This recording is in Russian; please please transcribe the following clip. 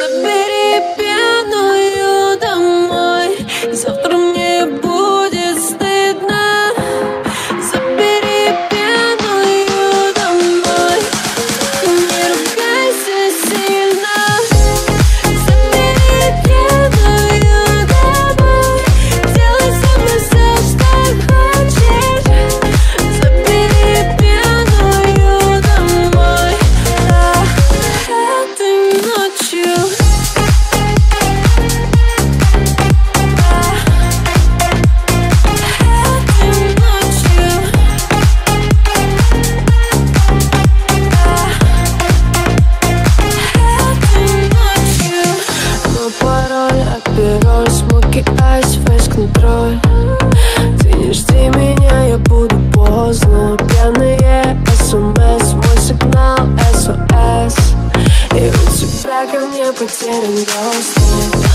Забери пьяную домой, завтра мне будет стыдно. Забери пьяную домой, не ругайся сильно. Забери пьяную домой, делай со мной все, что хочешь. Забери пьяную домой, этой ночью. Пароль, смоки, айс, фейс-контроль. Ты не жди меня, я буду поздно. Пьяные СМС, мой сигнал SOS. И у тебя ко мне потерян доступ.